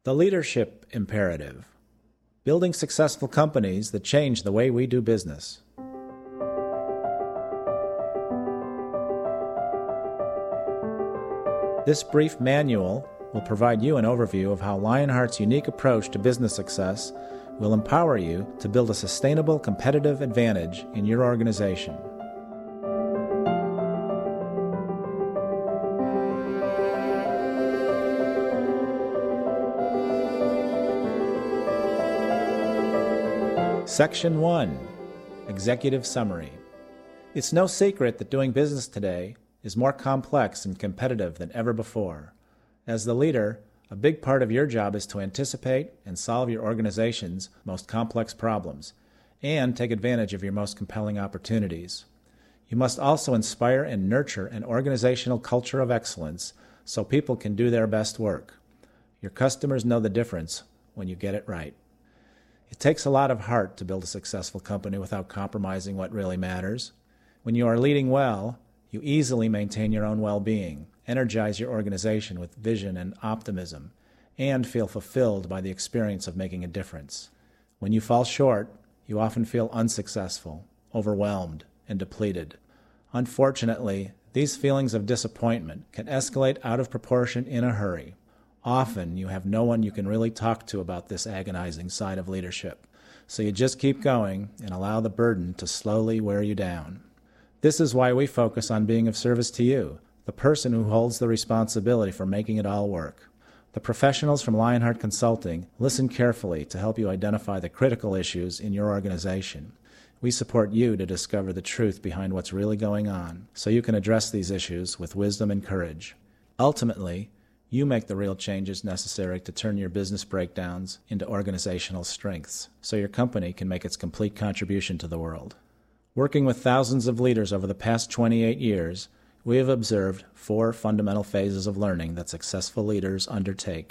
The leadership imperative. Building successful companies that change the way we do business. This brief manual will provide you an overview of how Lionheart's unique approach to business success will empower you to build a sustainable competitive advantage in your organization. Section 1. Executive Summary. It's no secret that doing business today is more complex and competitive than ever before. As the leader, a big part of your job is to anticipate and solve your organization's most complex problems and take advantage of your most compelling opportunities. You must also inspire and nurture an organizational culture of excellence so people can do their best work. Your customers know the difference when you get it right. It takes a lot of heart to build a successful company without compromising what really matters. When you are leading well, you easily maintain your own well-being, energize your organization with vision and optimism, and feel fulfilled by the experience of making a difference. When you fall short, you often feel unsuccessful, overwhelmed, and depleted. Unfortunately, these feelings of disappointment can escalate out of proportion in a hurry. Often, you have no one you can really talk to about this agonizing side of leadership, so you just keep going and allow the burden to slowly wear you down. This is why we focus on being of service to you, the person who holds the responsibility for making it all work. The professionals from Lionheart Consulting listen carefully to help you identify the critical issues in your organization. We support you to discover the truth behind what's really going on, so you can address these issues with wisdom and courage. Ultimately, you make the real changes necessary to turn your business breakdowns into organizational strengths, so your company can make its complete contribution to the world. Working with thousands of leaders over the past 28 years, we have observed 4 fundamental phases of learning that successful leaders undertake.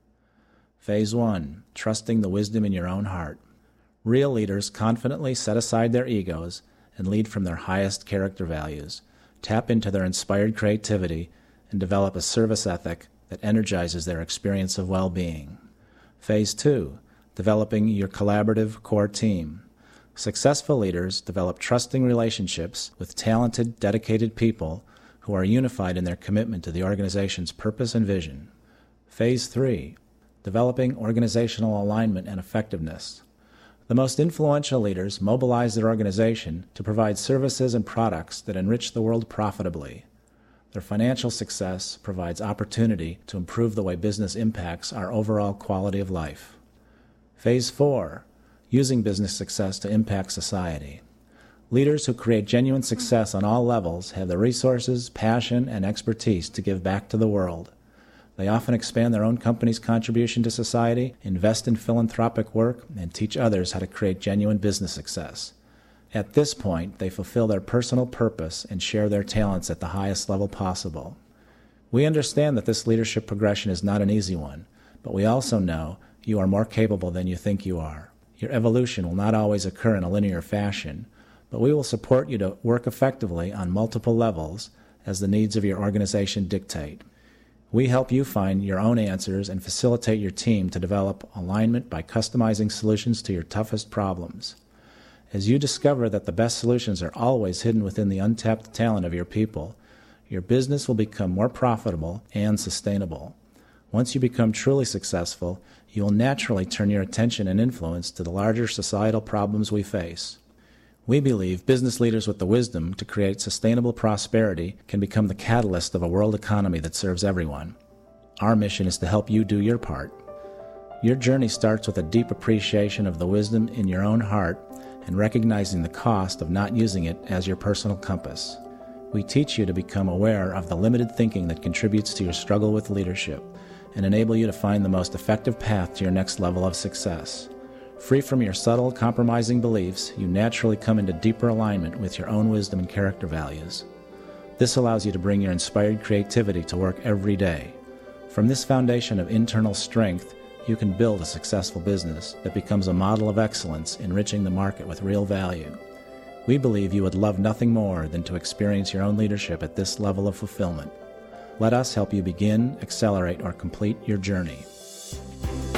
Phase 1. Trusting the wisdom in your own heart. Real leaders confidently set aside their egos and lead from their highest character values, tap into their inspired creativity, and develop a service ethic that energizes their experience of well-being. Phase 2. Developing your collaborative core team. Successful leaders develop trusting relationships with talented, dedicated people who are unified in their commitment to the organization's purpose and vision. Phase 3. Developing organizational alignment and effectiveness. The most influential leaders mobilize their organization to provide services and products that enrich the world profitably. Their financial success provides opportunity to improve the way business impacts our overall quality of life. Phase 4. Using business success to impact society. Leaders who create genuine success on all levels have the resources, passion, and expertise to give back to the world. They often expand their own company's contribution to society, invest in philanthropic work, and teach others how to create genuine business success. At this point, they fulfill their personal purpose and share their talents at the highest level possible. We understand that this leadership progression is not an easy one, but we also know you are more capable than you think you are. Your evolution will not always occur in a linear fashion, but we will support you to work effectively on multiple levels as the needs of your organization dictate. We help you find your own answers and facilitate your team to develop alignment by customizing solutions to your toughest problems. As you discover that the best solutions are always hidden within the untapped talent of your people, your business will become more profitable and sustainable. Once you become truly successful, you will naturally turn your attention and influence to the larger societal problems we face. We believe business leaders with the wisdom to create sustainable prosperity can become the catalyst of a world economy that serves everyone. Our mission is to help you do your part. Your journey starts with a deep appreciation of the wisdom in your own heart and recognizing the cost of not using it as your personal compass. We teach you to become aware of the limited thinking that contributes to your struggle with leadership and enable you to find the most effective path to your next level of success. Free from your subtle, compromising beliefs, you naturally come into deeper alignment with your own wisdom and character values. This allows you to bring your inspired creativity to work every day. From this foundation of internal strength, you can build a successful business that becomes a model of excellence, enriching the market with real value. We believe you would love nothing more than to experience your own leadership at this level of fulfillment. Let us help you begin, accelerate, or complete your journey.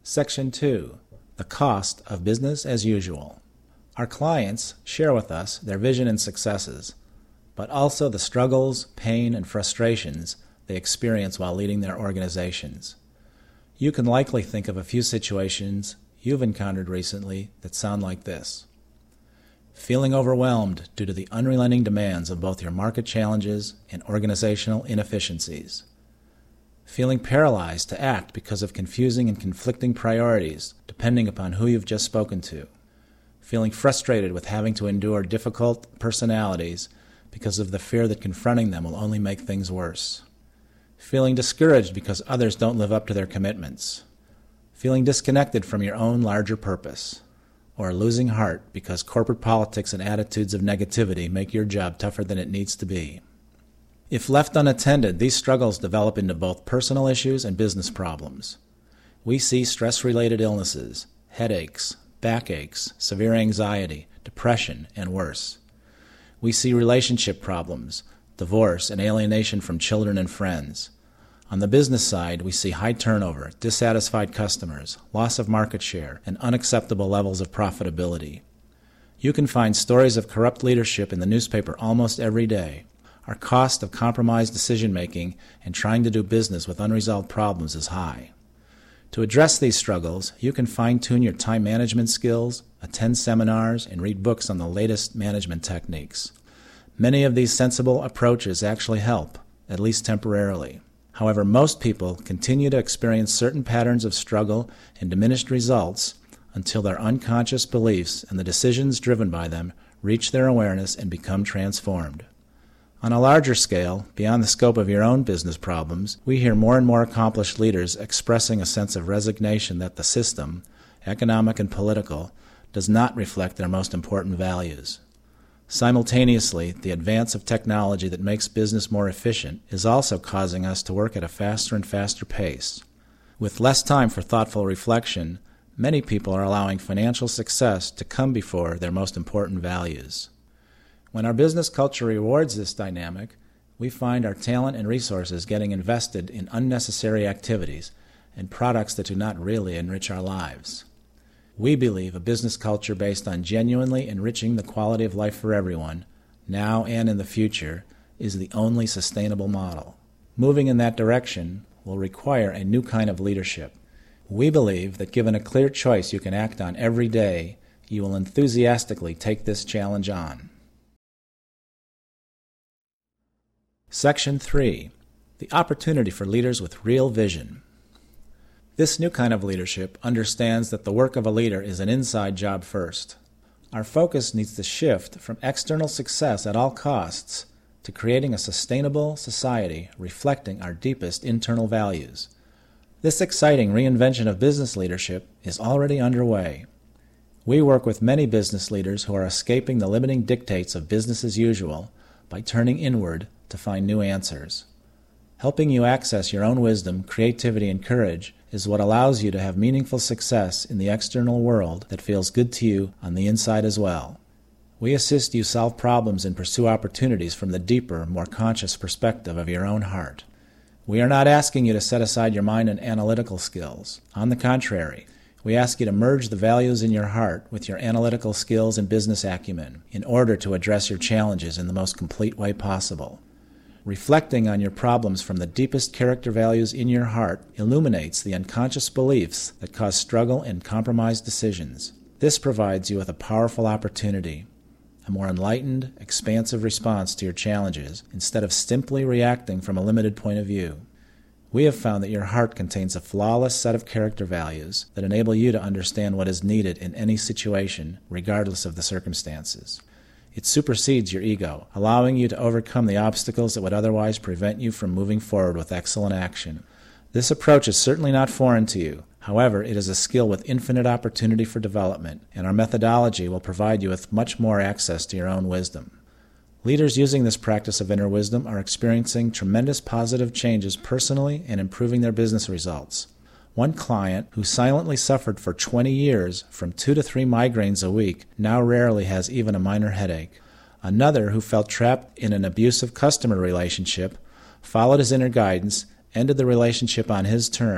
Section 2. The cost of business as usual. Our clients share with us their vision and successes, but also the struggles, pain, and frustrations they experience while leading their organizations. You can likely think of a few situations you've encountered recently that sound like this. Feeling overwhelmed due to the unrelenting demands of both your market challenges and organizational inefficiencies. Feeling paralyzed to act because of confusing and conflicting priorities depending upon who you've just spoken to. Feeling frustrated with having to endure difficult personalities because of the fear that confronting them will only make things worse. Feeling discouraged because others don't live up to their commitments. Feeling disconnected from your own larger purpose. Or losing heart because corporate politics and attitudes of negativity make your job tougher than it needs to be. If left unattended, these struggles develop into both personal issues and business problems. We see stress-related illnesses, headaches, backaches, severe anxiety, depression, and worse. We see relationship problems, divorce, and alienation from children and friends. On the business side, we see high turnover, dissatisfied customers, loss of market share, and unacceptable levels of profitability. You can find stories of corrupt leadership in the newspaper almost every day. Our cost of compromised decision-making and trying to do business with unresolved problems is high. To address these struggles, you can fine-tune your time management skills, attend seminars, and read books on the latest management techniques. Many of these sensible approaches actually help, at least temporarily. However, most people continue to experience certain patterns of struggle and diminished results until their unconscious beliefs and the decisions driven by them reach their awareness and become transformed. On a larger scale, beyond the scope of your own business problems, we hear more and more accomplished leaders expressing a sense of resignation that the system, economic and political, does not reflect their most important values. Simultaneously, the advance of technology that makes business more efficient is also causing us to work at a faster and faster pace. With less time for thoughtful reflection, many people are allowing financial success to come before their most important values. When our business culture rewards this dynamic, we find our talent and resources getting invested in unnecessary activities and products that do not really enrich our lives. We believe a business culture based on genuinely enriching the quality of life for everyone, now and in the future, is the only sustainable model. Moving in that direction will require a new kind of leadership. We believe that given a clear choice you can act on every day, you will enthusiastically take this challenge on. Section 3. The opportunity for leaders with real vision. This new kind of leadership understands that the work of a leader is an inside job first. Our focus needs to shift from external success at all costs to creating a sustainable society reflecting our deepest internal values. This exciting reinvention of business leadership is already underway. We work with many business leaders who are escaping the limiting dictates of business as usual by turning inward to find new answers. Helping you access your own wisdom, creativity, and courage is what allows you to have meaningful success in the external world that feels good to you on the inside as well. We assist you solve problems and pursue opportunities from the deeper, more conscious perspective of your own heart. We are not asking you to set aside your mind and analytical skills. On the contrary, we ask you to merge the values in your heart with your analytical skills and business acumen in order to address your challenges in the most complete way possible. Reflecting on your problems from the deepest character values in your heart illuminates the unconscious beliefs that cause struggle and compromised decisions. This provides you with a powerful opportunity, a more enlightened, expansive response to your challenges instead of simply reacting from a limited point of view. We have found that your heart contains a flawless set of character values that enable you to understand what is needed in any situation, regardless of the circumstances. It supersedes your ego, allowing you to overcome the obstacles that would otherwise prevent you from moving forward with excellent action. This approach is certainly not foreign to you. However, it is a skill with infinite opportunity for development, and our methodology will provide you with much more access to your own wisdom. Leaders using this practice of inner wisdom are experiencing tremendous positive changes personally and improving their business results. One client, who silently suffered for 20 years from 2 to 3 migraines a week, now rarely has even a minor headache. Another, who felt trapped in an abusive customer relationship, followed his inner guidance, ended the relationship on his terms,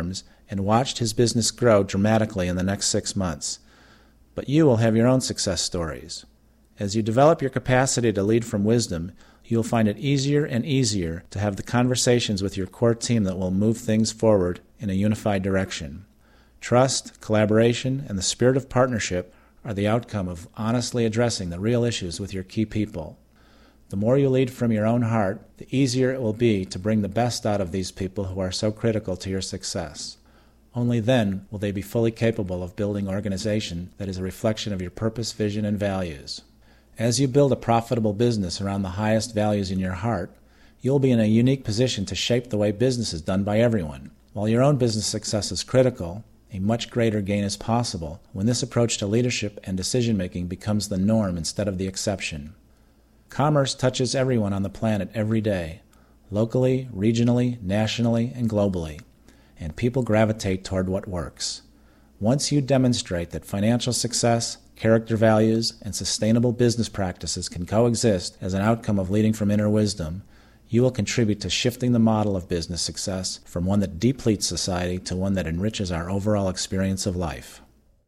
and watched his business grow dramatically in the next 6 months. But you will have your own success stories. As you develop your capacity to lead from wisdom, you'll find it easier and easier to have the conversations with your core team that will move things forward in a unified direction. Trust, collaboration, and the spirit of partnership are the outcome of honestly addressing the real issues with your key people. The more you lead from your own heart, the easier it will be to bring the best out of these people who are so critical to your success. Only then will they be fully capable of building an organization that is a reflection of your purpose, vision, and values. As you build a profitable business around the highest values in your heart, you'll be in a unique position to shape the way business is done by everyone. While your own business success is critical, a much greater gain is possible when this approach to leadership and decision-making becomes the norm instead of the exception. Commerce touches everyone on the planet every day, locally, regionally, nationally, and globally, and people gravitate toward what works. Once you demonstrate that financial success, character values, and sustainable business practices can coexist as an outcome of leading from inner wisdom, you will contribute to shifting the model of business success from one that depletes society to one that enriches our overall experience of life.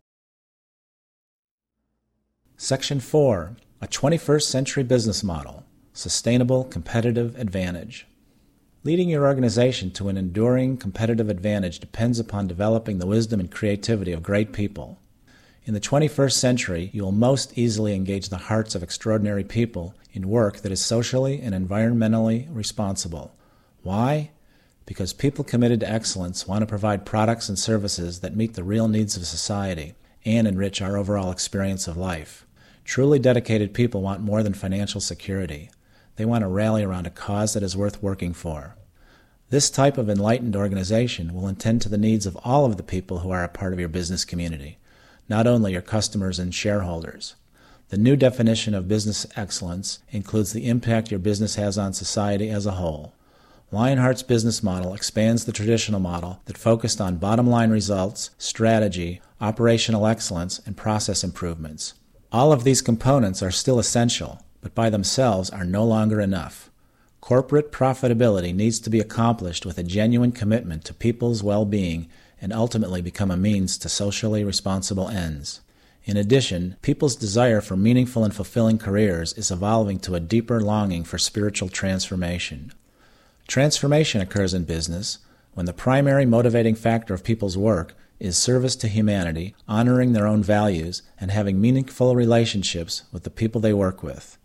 Section 4. A 21st Century Business Model. Sustainable Competitive Advantage. Leading your organization to an enduring competitive advantage depends upon developing the wisdom and creativity of great people. In the 21st century, you will most easily engage the hearts of extraordinary people in work that is socially and environmentally responsible. Why? Because people committed to excellence want to provide products and services that meet the real needs of society and enrich our overall experience of life. Truly dedicated people want more than financial security. They want to rally around a cause that is worth working for. This type of enlightened organization will attend to the needs of all of the people who are a part of your business community, not only your customers and shareholders. The new definition of business excellence includes the impact your business has on society as a whole. Lionheart's business model expands the traditional model that focused on bottom-line results, strategy, operational excellence, and process improvements. All of these components are still essential, but by themselves are no longer enough. Corporate profitability needs to be accomplished with a genuine commitment to people's well-being and ultimately become a means to socially responsible ends. In addition, people's desire for meaningful and fulfilling careers is evolving to a deeper longing for spiritual transformation. Transformation occurs in business when the primary motivating factor of people's work is service to humanity, honoring their own values, and having meaningful relationships with the people they work with.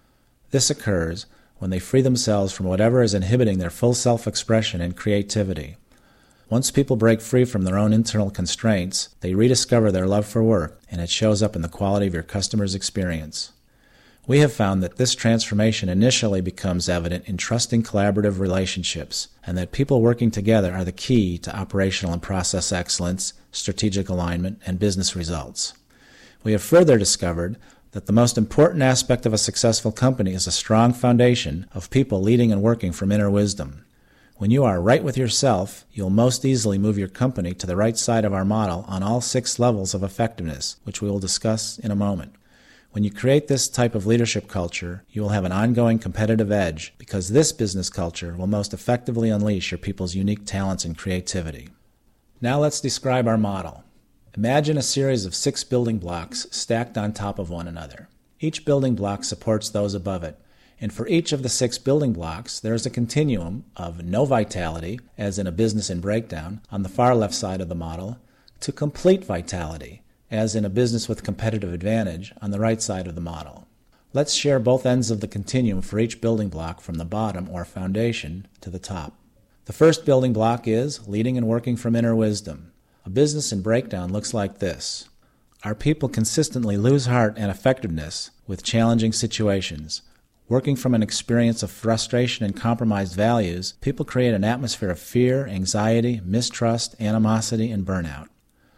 This occurs when they free themselves from whatever is inhibiting their full self-expression and creativity. Once people break free from their own internal constraints, they rediscover their love for work, and it shows up in the quality of your customers' experience. We have found that this transformation initially becomes evident in trusting collaborative relationships, and that people working together are the key to operational and process excellence, strategic alignment, and business results. We have further discovered that the most important aspect of a successful company is a strong foundation of people leading and working from inner wisdom. When you are right with yourself, you'll most easily move your company to the right side of our model on all 6 levels of effectiveness, which we will discuss in a moment. When you create this type of leadership culture, you will have an ongoing competitive edge because this business culture will most effectively unleash your people's unique talents and creativity. Now let's describe our model. Imagine a series of 6 building blocks stacked on top of one another. Each building block supports those above it, and for each of the 6 building blocks, there is a continuum of no vitality, as in a business in breakdown, on the far left side of the model, to complete vitality, as in a business with competitive advantage, on the right side of the model. Let's share both ends of the continuum for each building block from the bottom, or foundation, to the top. The first building block is leading and working from inner wisdom. A business in breakdown looks like this. Our people consistently lose heart and effectiveness with challenging situations. Working from an experience of frustration and compromised values, people create an atmosphere of fear, anxiety, mistrust, animosity, and burnout.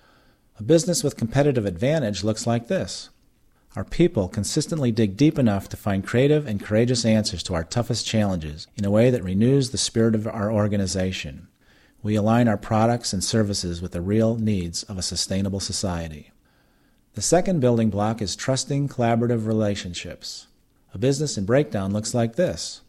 A business with competitive advantage looks like this. Our people consistently dig deep enough to find creative and courageous answers to our toughest challenges in a way that renews the spirit of our organization. We align our products and services with the real needs of a sustainable society. The second building block is trusting collaborative relationships. A business in breakdown looks like this.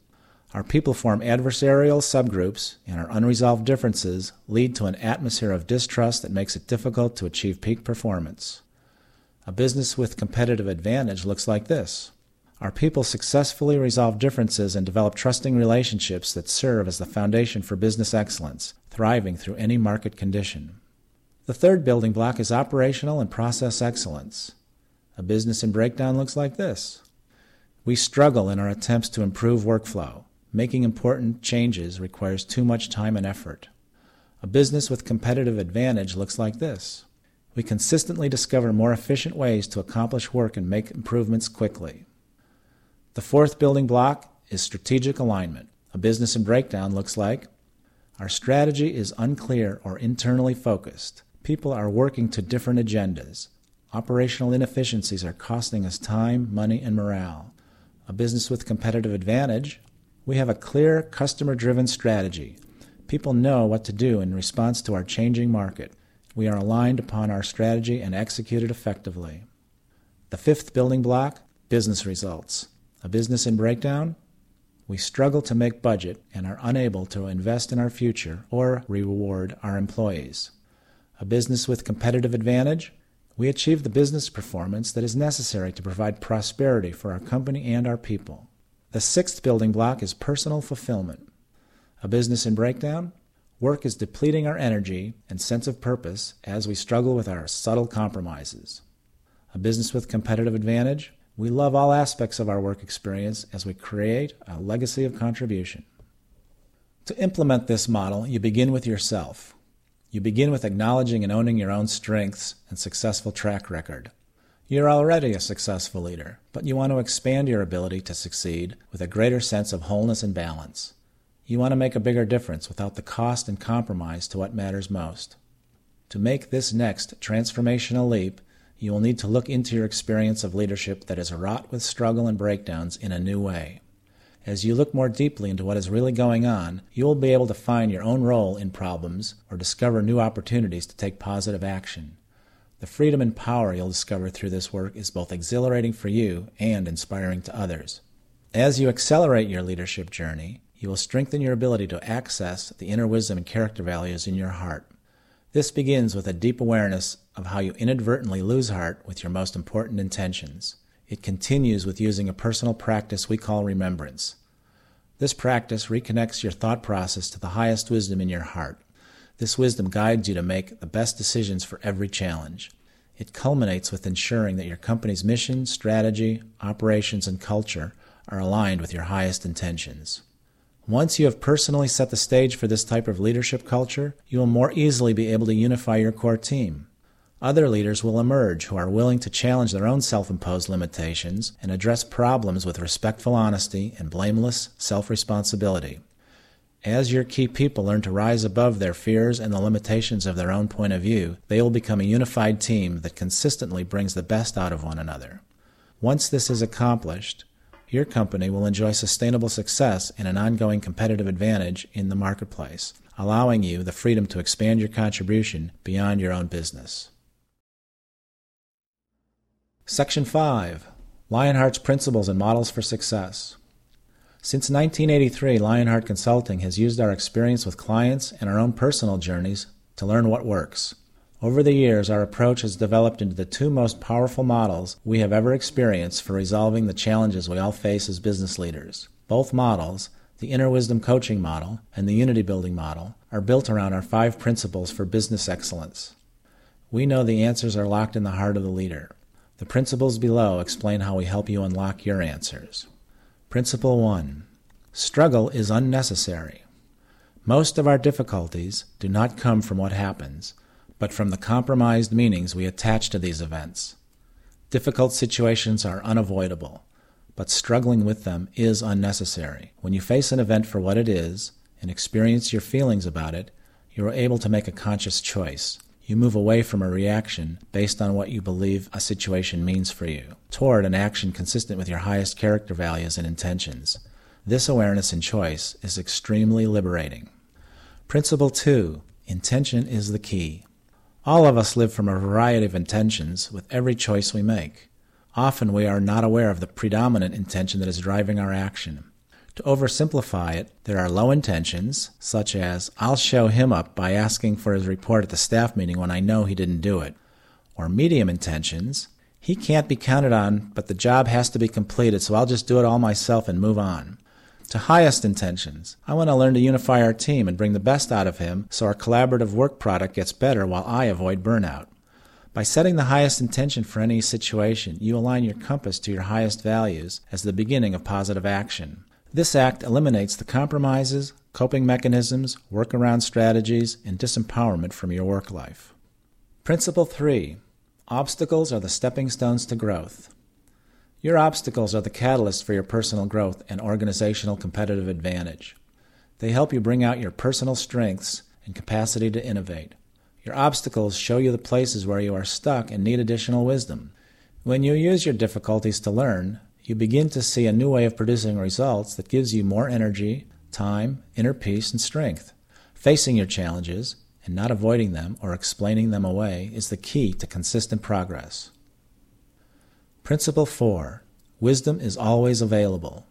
Our people form adversarial subgroups, and our unresolved differences lead to an atmosphere of distrust that makes it difficult to achieve peak performance. A business with competitive advantage looks like this. Our people successfully resolve differences and develop trusting relationships that serve as the foundation for business excellence, thriving through any market condition. The third building block is operational and process excellence. A business in breakdown looks like this. We struggle in our attempts to improve workflow. Making important changes requires too much time and effort. A business with competitive advantage looks like this. We consistently discover more efficient ways to accomplish work and make improvements quickly. The fourth building block is strategic alignment. A business in breakdown looks like our strategy is unclear or internally focused. People are working to different agendas. Operational inefficiencies are costing us time, money, and morale. A business with competitive advantage, we have a clear, customer-driven strategy. People know what to do in response to our changing market. We are aligned upon our strategy and execute it effectively. The fifth building block, business results. A business in breakdown, we struggle to make budget and are unable to invest in our future or reward our employees. A business with competitive advantage, we achieve the business performance that is necessary to provide prosperity for our company and our people. The sixth building block is personal fulfillment. A business in breakdown, work is depleting our energy and sense of purpose as we struggle with our subtle compromises. A business with competitive advantage, we love all aspects of our work experience as we create a legacy of contribution. To implement this model, you begin with yourself. You begin with acknowledging and owning your own strengths and successful track record. You're already a successful leader, but you want to expand your ability to succeed with a greater sense of wholeness and balance. You want to make a bigger difference without the cost and compromise to what matters most. To make this next transformational leap, you will need to look into your experience of leadership that is wrought with struggle and breakdowns in a new way. As you look more deeply into what is really going on, you will be able to find your own role in problems or discover new opportunities to take positive action. The freedom and power you'll discover through this work is both exhilarating for you and inspiring to others. As you accelerate your leadership journey, you will strengthen your ability to access the inner wisdom and character values in your heart. This begins with a deep awareness of how you inadvertently lose heart with your most important intentions. It continues with using a personal practice we call remembrance. This practice reconnects your thought process to the highest wisdom in your heart. This wisdom guides you to make the best decisions for every challenge. It culminates with ensuring that your company's mission, strategy, operations, and culture are aligned with your highest intentions. Once you have personally set the stage for this type of leadership culture, you will more easily be able to unify your core team. Other leaders will emerge who are willing to challenge their own self-imposed limitations and address problems with respectful honesty and blameless self-responsibility. As your key people learn to rise above their fears and the limitations of their own point of view, they will become a unified team that consistently brings the best out of one another. Once this is accomplished, your company will enjoy sustainable success and an ongoing competitive advantage in the marketplace, allowing you the freedom to expand your contribution beyond your own business. Section 5. Lionheart's Principles and Models for Success. Since 1983, Lionheart Consulting has used our experience with clients and our own personal journeys to learn what works. Over the years, our approach has developed into the two most powerful models we have ever experienced for resolving the challenges we all face as business leaders. Both models, the Inner Wisdom Coaching Model and the Unity Building Model, are built around our 5 principles for business excellence. We know the answers are locked in the heart of the leader. The principles below explain how we help you unlock your answers. Principle 1. Struggle is unnecessary. Most of our difficulties do not come from what happens, but from the compromised meanings we attach to these events. Difficult situations are unavoidable, but struggling with them is unnecessary. When you face an event for what it is and experience your feelings about it, you are able to make a conscious choice. You move away from a reaction based on what you believe a situation means for you, toward an action consistent with your highest character values and intentions. This awareness and choice is extremely liberating. Principle 2. Intention is the key. All of us live from a variety of intentions with every choice we make. Often we are not aware of the predominant intention that is driving our action. To oversimplify it, there are low intentions, such as, I'll show him up by asking for his report at the staff meeting when I know he didn't do it. Or medium intentions, he can't be counted on, but the job has to be completed, so I'll just do it all myself and move on. To highest intentions, I want to learn to unify our team and bring the best out of him so our collaborative work product gets better while I avoid burnout. By setting the highest intention for any situation, you align your compass to your highest values as the beginning of positive action. This act eliminates the compromises, coping mechanisms, workaround strategies, and disempowerment from your work life. Principle 3. Obstacles are the stepping stones to growth. Your obstacles are the catalyst for your personal growth and organizational competitive advantage. They help you bring out your personal strengths and capacity to innovate. Your obstacles show you the places where you are stuck and need additional wisdom. When you use your difficulties to learn, you begin to see a new way of producing results that gives you more energy, time, inner peace, and strength. Facing your challenges and not avoiding them or explaining them away is the key to consistent progress. Principle 4. Wisdom is always available.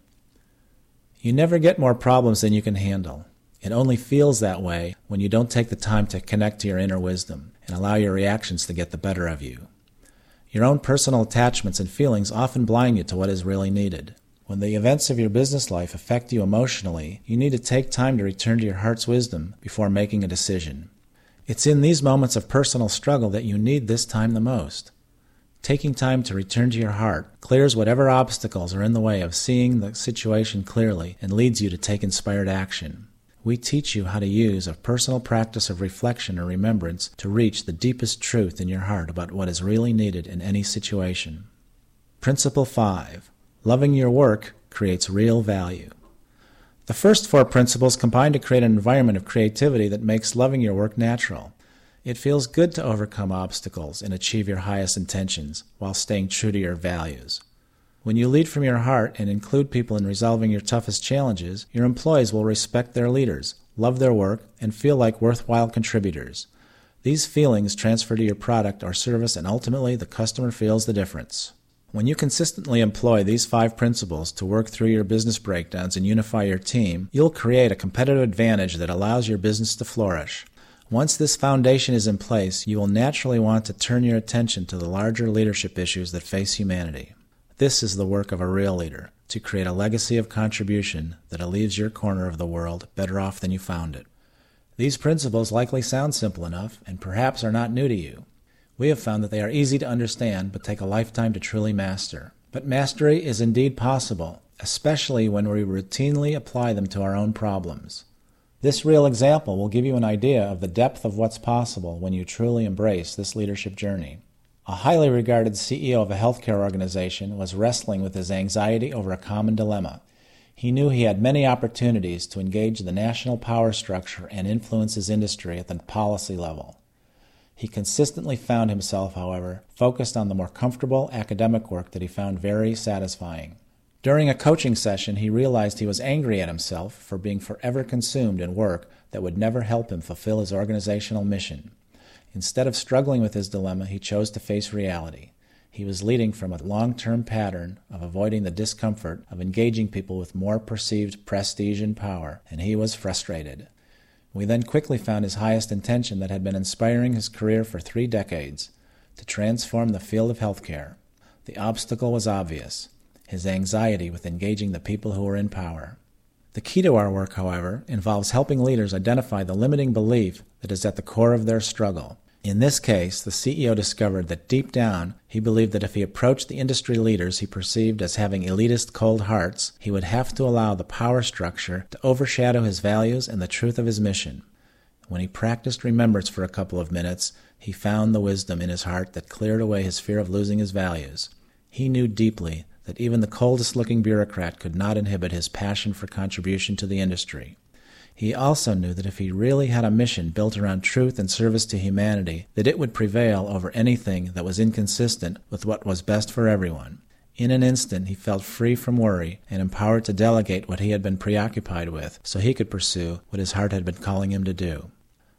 You never get more problems than you can handle. It only feels that way when you don't take the time to connect to your inner wisdom and allow your reactions to get the better of you. Your own personal attachments and feelings often blind you to what is really needed. When the events of your business life affect you emotionally, you need to take time to return to your heart's wisdom before making a decision. It's in these moments of personal struggle that you need this time the most. Taking time to return to your heart clears whatever obstacles are in the way of seeing the situation clearly and leads you to take inspired action. We teach you how to use a personal practice of reflection or remembrance to reach the deepest truth in your heart about what is really needed in any situation. Principle 5. Loving your work creates real value. The first 4 principles combine to create an environment of creativity that makes loving your work natural. It feels good to overcome obstacles and achieve your highest intentions while staying true to your values. When you lead from your heart and include people in resolving your toughest challenges, your employees will respect their leaders, love their work, and feel like worthwhile contributors. These feelings transfer to your product or service, and ultimately the customer feels the difference. When you consistently employ these 5 principles to work through your business breakdowns and unify your team, you'll create a competitive advantage that allows your business to flourish. Once this foundation is in place, you will naturally want to turn your attention to the larger leadership issues that face humanity. This is the work of a real leader, to create a legacy of contribution that leaves your corner of the world better off than you found it. These principles likely sound simple enough and perhaps are not new to you. We have found that they are easy to understand but take a lifetime to truly master. But mastery is indeed possible, especially when we routinely apply them to our own problems. This real example will give you an idea of the depth of what's possible when you truly embrace this leadership journey. A highly regarded CEO of a healthcare organization was wrestling with his anxiety over a common dilemma. He knew he had many opportunities to engage the national power structure and influence his industry at the policy level. He consistently found himself, however, focused on the more comfortable academic work that he found very satisfying. During a coaching session, he realized he was angry at himself for being forever consumed in work that would never help him fulfill his organizational mission. Instead of struggling with his dilemma, he chose to face reality. He was leading from a long-term pattern of avoiding the discomfort of engaging people with more perceived prestige and power, and he was frustrated. We then quickly found his highest intention that had been inspiring his career for 3 decades, to transform the field of healthcare. The obstacle was obvious: his anxiety with engaging the people who were in power. The key to our work, however, involves helping leaders identify the limiting belief that is at the core of their struggle. In this case, the CEO discovered that deep down, he believed that if he approached the industry leaders he perceived as having elitist cold hearts, he would have to allow the power structure to overshadow his values and the truth of his mission. When he practiced remembrance for a couple of minutes, he found the wisdom in his heart that cleared away his fear of losing his values. He knew deeply that even the coldest-looking bureaucrat could not inhibit his passion for contribution to the industry. He also knew that if he really had a mission built around truth and service to humanity, that it would prevail over anything that was inconsistent with what was best for everyone. In an instant, he felt free from worry and empowered to delegate what he had been preoccupied with so he could pursue what his heart had been calling him to do.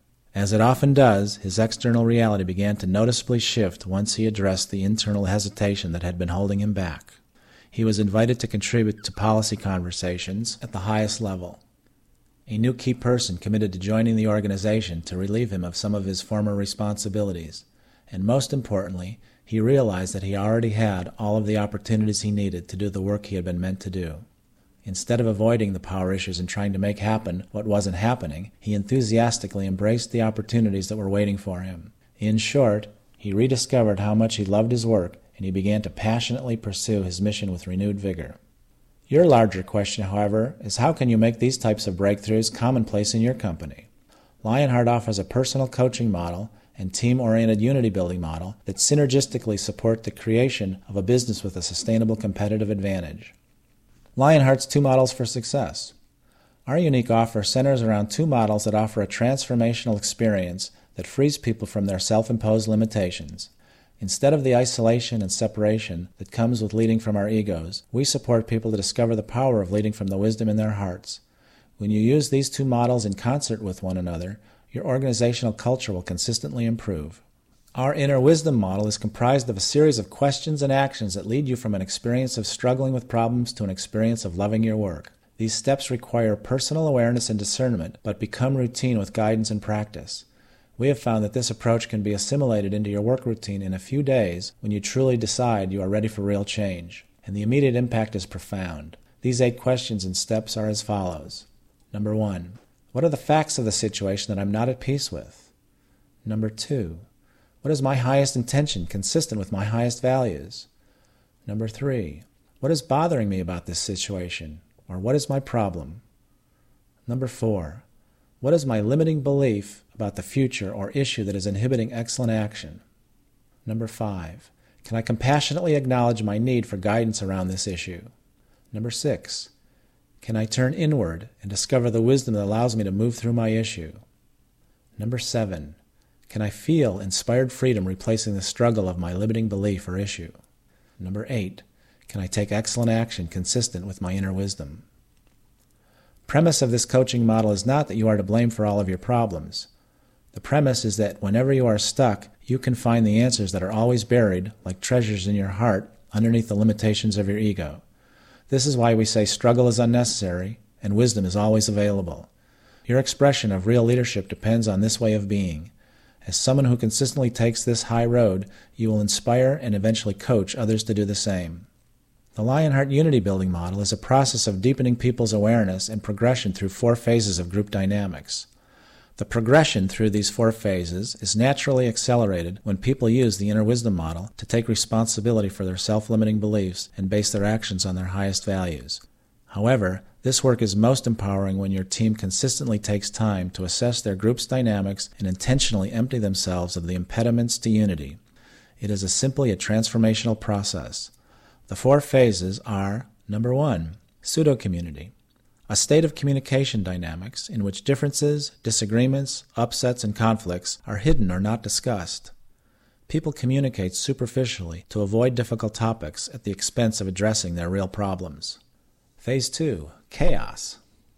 As it often does, his external reality began to noticeably shift once he addressed the internal hesitation that had been holding him back. he was invited to contribute to policy conversations at the highest level. A new key person committed to joining the organization to relieve him of some of his former responsibilities, and most importantly, he realized that he already had all of the opportunities he needed to do the work he had been meant to do. Instead of avoiding the power issues and trying to make happen what wasn't happening, he enthusiastically embraced the opportunities that were waiting for him. In short, he rediscovered how much he loved his work, and he began to passionately pursue his mission with renewed vigor. Your larger question, however, is how can you make these types of breakthroughs commonplace in your company? Lionheart offers a personal coaching model and team-oriented unity-building model that synergistically support the creation of a business with a sustainable competitive advantage. Lionheart's 2 models for success. Our unique offer centers around 2 models that offer a transformational experience that frees people from their self-imposed limitations. Instead of the isolation and separation that comes with leading from our egos, we support people to discover the power of leading from the wisdom in their hearts. When you use these 2 models in concert with one another, your organizational culture will consistently improve. Our inner wisdom model is comprised of a series of questions and actions that lead you from an experience of struggling with problems to an experience of loving your work. These steps require personal awareness and discernment, but become routine with guidance and practice. We have found that this approach can be assimilated into your work routine in a few days when you truly decide you are ready for real change, and the immediate impact is profound. These 8 questions and steps are as follows. Number 1. What are the facts of the situation that I'm not at peace with? Number 2. What is my highest intention consistent with my highest values? Number 3. What is bothering me about this situation, or what is my problem? Number 4. What is my limiting belief about the future or issue that is inhibiting excellent action? Number 5. Can I compassionately acknowledge my need for guidance around this issue? Number 6. Can I turn inward and discover the wisdom that allows me to move through my issue? Number 7. Can I feel inspired freedom replacing the struggle of my limiting belief or issue? Number 8. Can I take excellent action consistent with my inner wisdom? Premise of this coaching model is not that you are to blame for all of your problems. The premise is that whenever you are stuck, you can find the answers that are always buried, like treasures in your heart, underneath the limitations of your ego. This is why we say struggle is unnecessary and wisdom is always available. Your expression of real leadership depends on this way of being. As someone who consistently takes this high road, you will inspire and eventually coach others to do the same. The Lionheart Unity Building model is a process of deepening people's awareness and progression through 4 phases of group dynamics. The progression through these 4 phases is naturally accelerated when people use the inner wisdom model to take responsibility for their self-limiting beliefs and base their actions on their highest values. However, this work is most empowering when your team consistently takes time to assess their group's dynamics and intentionally empty themselves of the impediments to unity. It is simply a transformational process. The 4 phases are, number 1, pseudo-community, a state of communication dynamics in which differences, disagreements, upsets, and conflicts are hidden or not discussed. People communicate superficially to avoid difficult topics at the expense of addressing their real problems. Phase 2, chaos,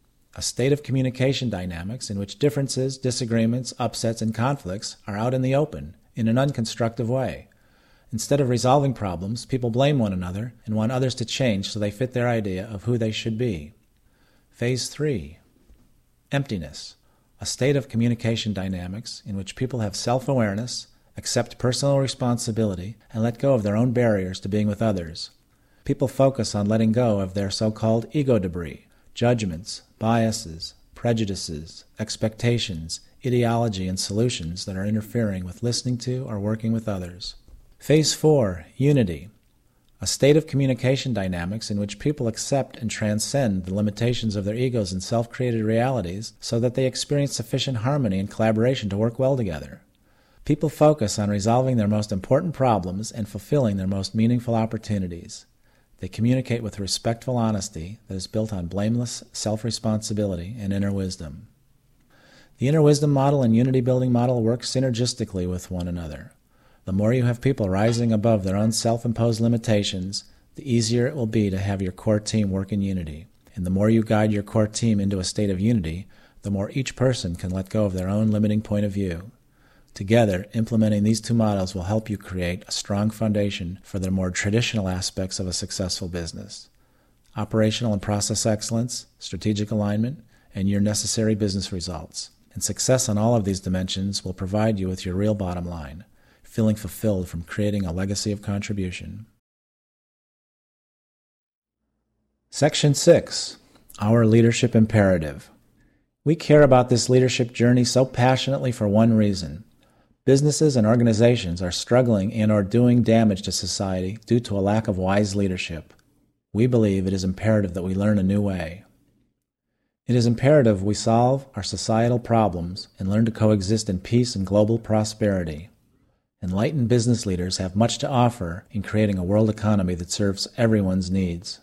a state of communication dynamics in which differences, disagreements, upsets, and conflicts are out in the open in an unconstructive way. Instead of resolving problems, people blame one another and want others to change so they fit their idea of who they should be. Phase 3, emptiness, a state of communication dynamics in which people have self-awareness, accept personal responsibility, and let go of their own barriers to being with others. People focus on letting go of their so-called ego debris, judgments, biases, prejudices, expectations, ideology, and solutions that are interfering with listening to or working with others. Phase 4, unity, a state of communication dynamics in which people accept and transcend the limitations of their egos and self-created realities so that they experience sufficient harmony and collaboration to work well together. People focus on resolving their most important problems and fulfilling their most meaningful opportunities. They communicate with respectful honesty that is built on blameless self-responsibility and inner wisdom. The inner wisdom model and unity building model work synergistically with one another. The more you have people rising above their own self-imposed limitations, the easier it will be to have your core team work in unity. And the more you guide your core team into a state of unity, the more each person can let go of their own limiting point of view. Together, implementing these two models will help you create a strong foundation for the more traditional aspects of a successful business: operational and process excellence, strategic alignment, and your necessary business results. And success on all of these dimensions will provide you with your real bottom line, feeling fulfilled from creating a legacy of contribution. Section 6. Our Leadership Imperative. We care about this leadership journey so passionately for one reason. Businesses and organizations are struggling and/or doing damage to society due to a lack of wise leadership. We believe it is imperative that we learn a new way. It is imperative we solve our societal problems and learn to coexist in peace and global prosperity. Enlightened business leaders have much to offer in creating a world economy that serves everyone's needs.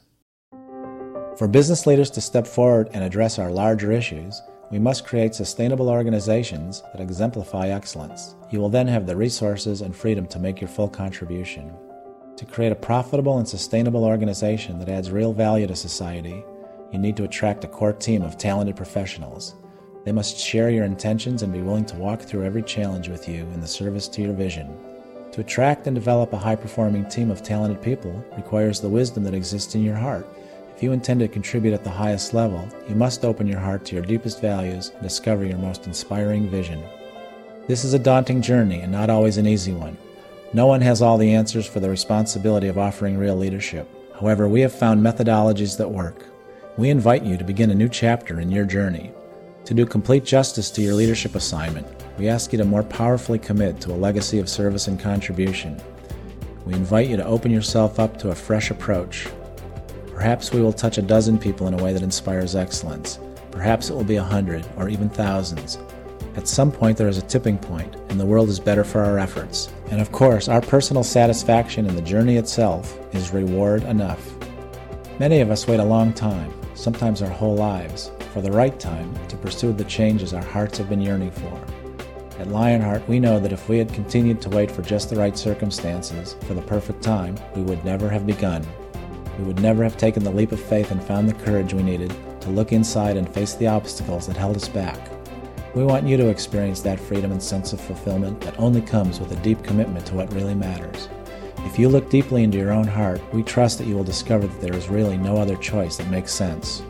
For business leaders to step forward and address our larger issues, we must create sustainable organizations that exemplify excellence. You will then have the resources and freedom to make your full contribution. To create a profitable and sustainable organization that adds real value to society, you need to attract a core team of talented professionals. They must share your intentions and be willing to walk through every challenge with you in the service to your vision. To attract and develop a high-performing team of talented people requires the wisdom that exists in your heart. If you intend to contribute at the highest level, you must open your heart to your deepest values and discover your most inspiring vision. This is a daunting journey and not always an easy one. No one has all the answers for the responsibility of offering real leadership. However, we have found methodologies that work. We invite you to begin a new chapter in your journey. To do complete justice to your leadership assignment, we ask you to more powerfully commit to a legacy of service and contribution. We invite you to open yourself up to a fresh approach. Perhaps we will touch a dozen people in a way that inspires excellence. Perhaps it will be 100 or even thousands. At some point there is a tipping point, and the world is better for our efforts. And of course, our personal satisfaction in the journey itself is reward enough. Many of us wait a long time, sometimes our whole lives, for the right time to pursue the changes our hearts have been yearning for. At Lionheart, we know that if we had continued to wait for just the right circumstances, for the perfect time, we would never have begun. We would never have taken the leap of faith and found the courage we needed to look inside and face the obstacles that held us back. We want you to experience that freedom and sense of fulfillment that only comes with a deep commitment to what really matters. If you look deeply into your own heart, we trust that you will discover that there is really no other choice that makes sense.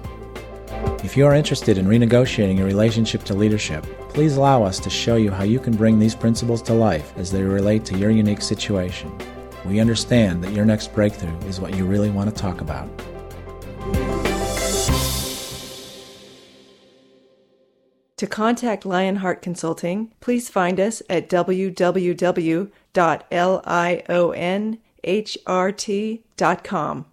If you are interested in renegotiating your relationship to leadership, please allow us to show you how you can bring these principles to life as they relate to your unique situation. We understand that your next breakthrough is what you really want to talk about. To contact Lionheart Consulting, please find us at www.lionhrt.com.